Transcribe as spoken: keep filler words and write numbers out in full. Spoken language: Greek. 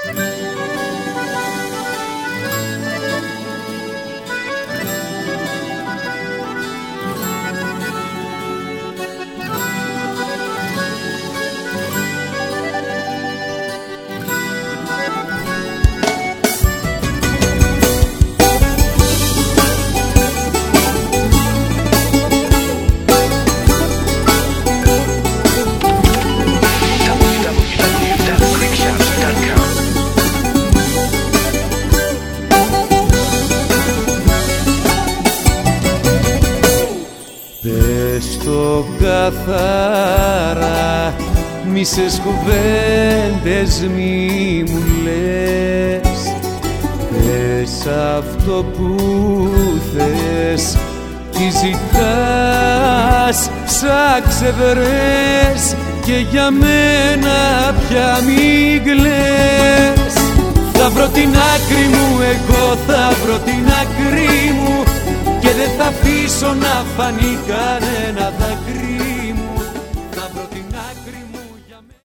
Στο καθαρά μισές κουβέντες μη μου λες, πες αυτό που θες, τι ζητάς σαν ξεβρές και για μένα πια μη κλαις. Θα βρω την άκρη μου, εγώ θα βρω την άκρη μου και δεν θα αφήσω να φανεί κανένα δάκρυ.